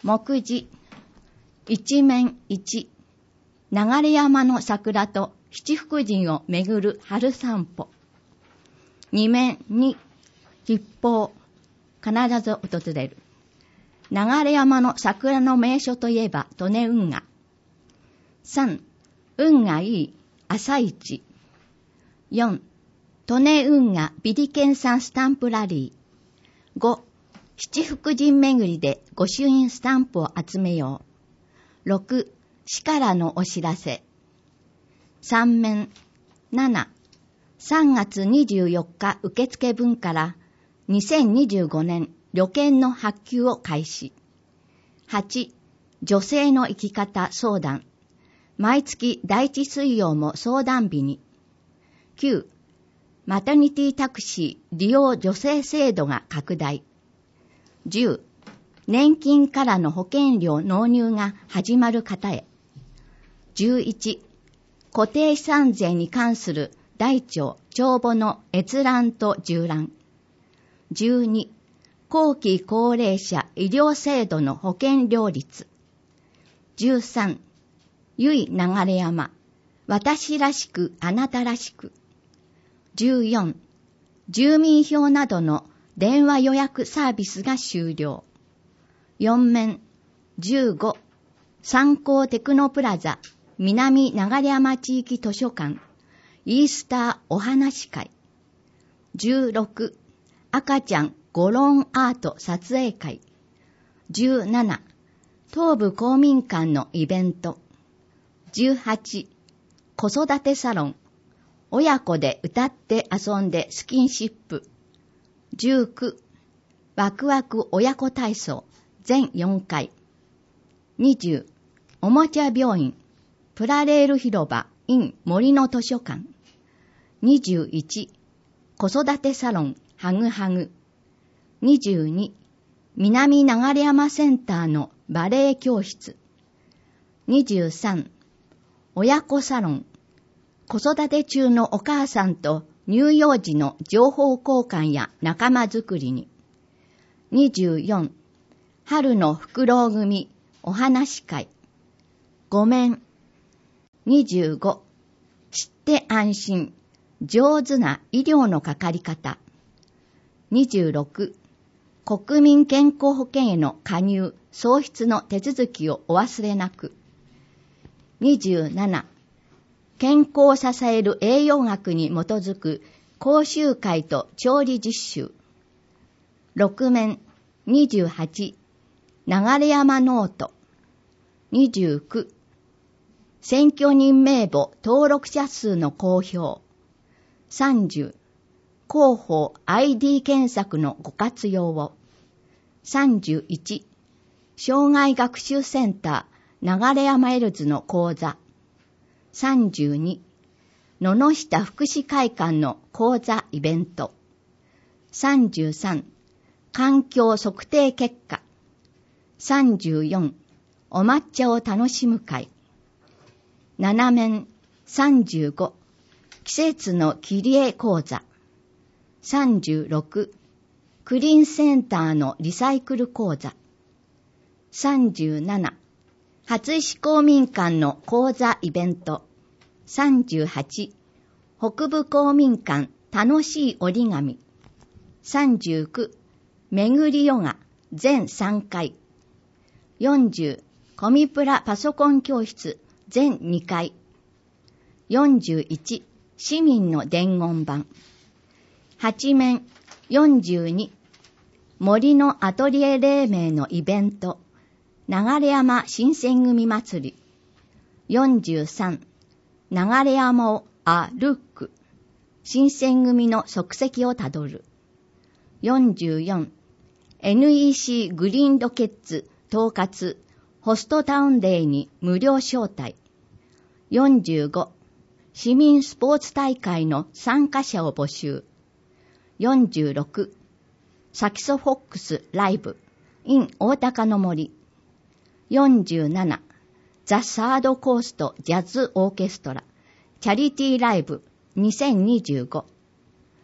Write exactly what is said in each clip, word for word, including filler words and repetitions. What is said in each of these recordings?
目次、一面一、流山の桜と七福神をめぐる春散歩。二面二、吉報、必ず訪れる。流山の桜の名所といえば利根運河。三、運がいい朝市。四、利根運河ビリケン産スタンプラリー。五、七福神巡りで御朱印スタンプを集めよう。六、市からのお知らせ。三面。七、三月二十四日受付分からにせんにじゅうごねん旅券の発給を開始。八、女性の生き方相談。毎月第一水曜も相談日に。九、マタニティタクシー利用助成制度が拡大。十、年金からの保険料納入が始まる方へ。十一、固定資産税に関する大庁帳簿の閲覧と従覧。十二、後期高齢者医療制度の保険料率。十三、由比流山、私らしくあなたらしく。十四、住民票などの電話予約サービスが終了。四面。十五、三幸テクノプラザ南流山地域図書館イースターお話会。十六、赤ちゃんゴロンアート撮影会。十七、東部公民館のイベント。十八、子育てサロン親子で歌って遊んでスキンシップ。十九、ワクワク親子体操全よんかい。二十、おもちゃ病院プラレール広場 in 森の図書館。二十一、子育てサロンハグハグ。二十二、南流山センターのバレエ教室。二十三、親子サロン子育て中のお母さんと乳幼児の情報交換や仲間づくりに。二十四、春のフクロウ組お話会。五面。二十五、知って安心上手な医療のかかり方。二十六、国民健康保険への加入創出の手続きをお忘れなく。二十七、健康を支える栄養学に基づく講習会と調理実習。六面。二十八、流山ノート。二十九、選挙人名簿登録者数の公表。三十、広報 アイディー 検索のご活用を。三十一、障害学習センター流山エルズの講座。三十二、野々下福祉会館の講座イベント。三十三、環境測定結果。三十四、お抹茶を楽しむ会。七面。三十五、季節の切り絵講座。三十六、クリーンセンターのリサイクル講座。三十七、初石公民館の講座イベント。三十八、北部公民館楽しい折り紙。三十九、巡りヨガ全さんかい。四十、コミプラパソコン教室全にかい。四十一、市民の伝言板。八面。四十二、森のアトリエ黎明のイベント流山新選組祭り。四十三、流山を歩く新選組の足跡をたどる。四十四、エヌイーシー グリーンロケッツ統括ホストタウンデーに無料招待。四十五、市民スポーツ大会の参加者を募集。四十六、サキソフォックスライブ in 大高の森。四十七、ザ・サードコーストジャズオーケストラチャリティーライブにせんにじゅうご。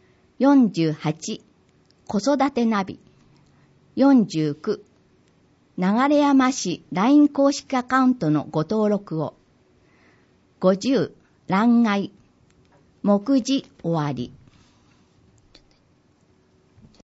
四十八、子育てナビ。四十九、 流山市 ライン 公式アカウントのご登録を。ごじゅう、欄外。目次終わり。